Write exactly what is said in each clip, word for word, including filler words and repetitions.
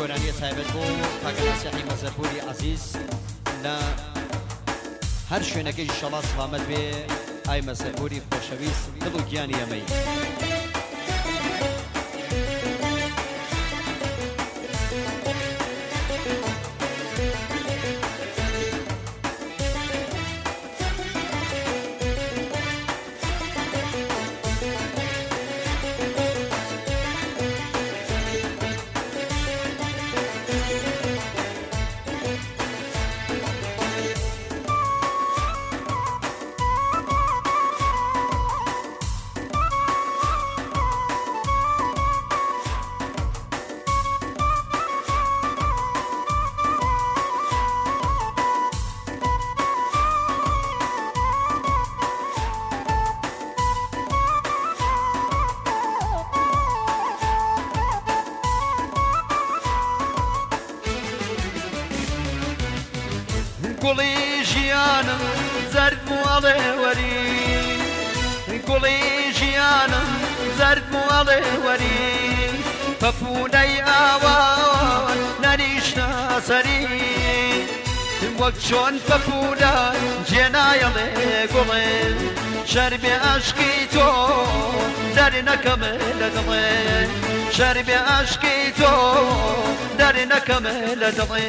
گۆرانیە تایبەت بۆ کاکەناسیحی مەزەرپوری عەزیز لە هەر شوێنەکەی ئینشەڵا سڵامەت بێ ئای مەزەرپوری خۆشەویست دڵ و گیانی ئەمەی گوڵی ژیانم زەرد موڵێ وەری گوڵی ژیانم زەرد موڵێ وەری پەپوونەی ئاوان نەنیشتە سەری وەک چۆن پەپوونە جێنایەڵێ گوڵێ شەربێ عەشقی تۆ دەرنەکەمە لە دڵێ شەربێ عەشقی تۆ دەرنەکەمە لە دڵێ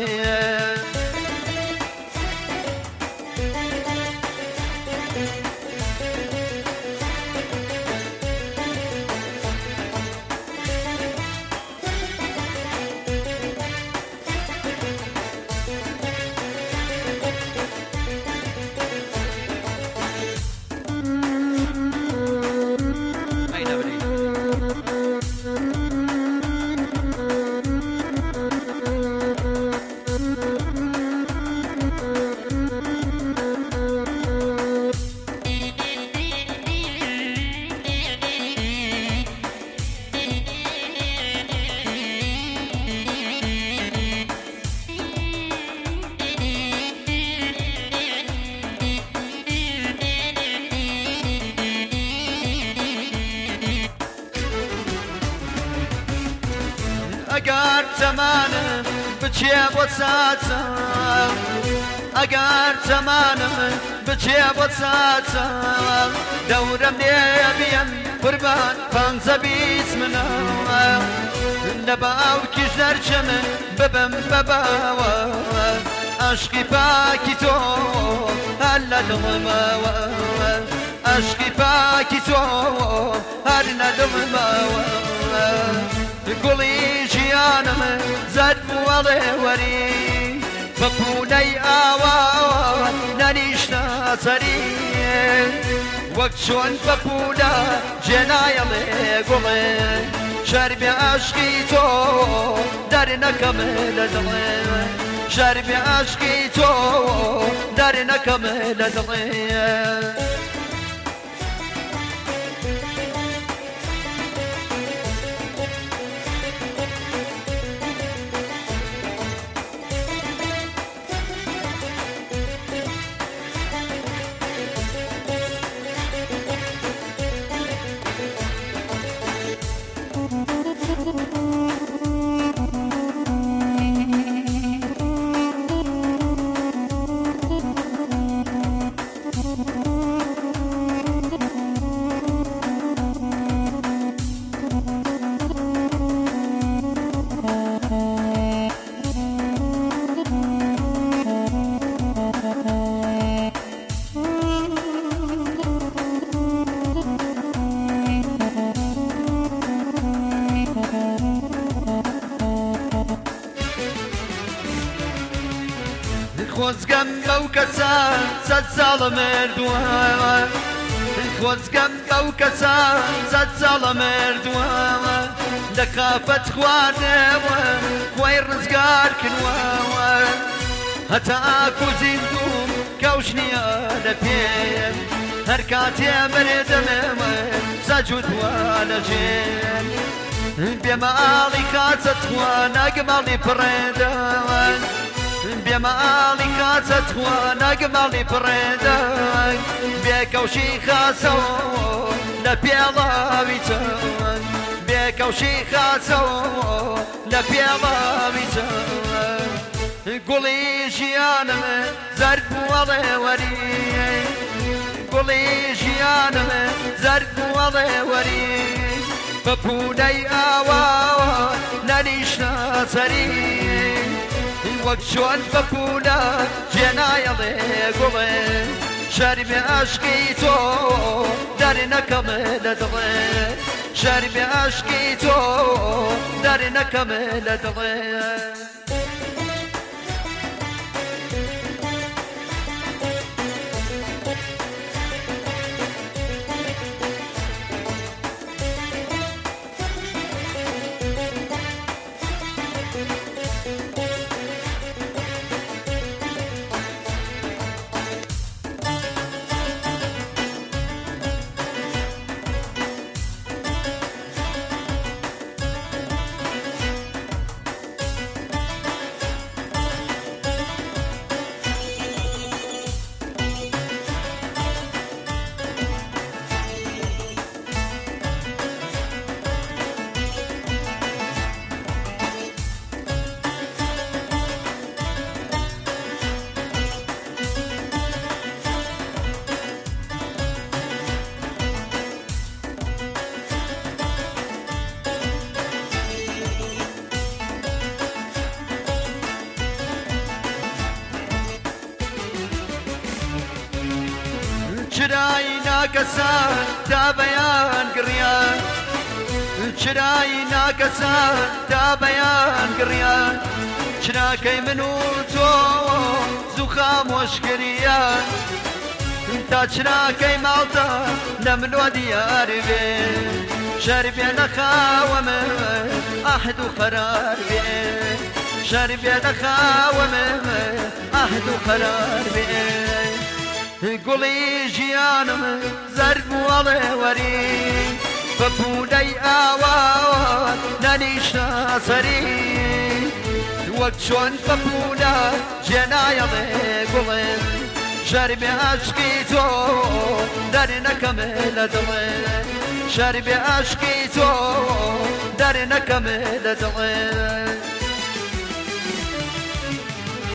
ئەگەر زەمانم بچێ بۆ چاچە ئەگەر زەمانم بچێ بۆ چاچە دەورەم لێ بێم قوربان پانزە بیست منە لە باوکیش دەرچەمە ببم بە باوە عەشقی پاکی تۆ هەر لە دڵمەوە عەشقی پاکی تۆ هەر لە دڵمەوە گوڵی ژیانم زەرد موڵێ وەری پەپوونەی ئاوان نەنیشتە سەری وەک چۆن پەپوونە جێنایەڵێ گوڵێ شەربێ عەشقی تۆ دەرنەکەمە لە دڵێ شەربێ عەشقی تۆ دەرنەکەمە لە دڵێ خۆزگەم ئەو کەسە سەد ساڵە مردووە خۆزگەم ئەو کەسە سەد ساڵە مردووە لە قافەت خواردنەوە خۆی ڕزگار کردووە هەتا ئاکو زیندوم کەوش نییە لە پێم هەر کاتێ بەرێدەمێمە سەجودوە لە ژێر بێماڵی کاتە تخوا ناگەماڵی پڕێدەوە بێماڵی کاتە تخوا ناگەماڵی پڕێدەوە بێکەوشی خاسەوە لە پێڵاوی چەوە لێکەوشی خاچەوە لە پێڵاویجە گوڵی ژیانمە زەرد بووەڵێ وەری گوڵی ژیانمە زەرد بووەڵێ وەری بە پوونەی ئاواوە نەنیشتە سەری وەک چۆن بە پوونە جێنایەڵێ گوڵێ شەرمی عەشقی تۆ دەرنەکەمە لە دڵێ شەرمی عەشقی تۆ دەرنەکەمە لە دڵێ چرای ناکەسان تا بەیان گڕیان چرای ناکەسان تا بەیان گڕیان چراکەی من و تۆ زوو خامۆشکریان تا چراکەی ماڵتە لە منوە دیار بێ شەر بێ نەخاوەمە ئەحد و قەرار بێ شەر بێ نەخاوەمە ئەحد و قەرار بێ گوڵی ژیانم زەرد بووەڵێ وەری بە پوونەی ئاواوە نەنیشتە سەری وەک چۆن بە پوونە جێنایەڵێ گوڵێ شەرمی عەشقی تۆ دەرنەکەمە لە دڵێ شەرمی عەشقی تۆ دەرنەکەمە لە دڵێ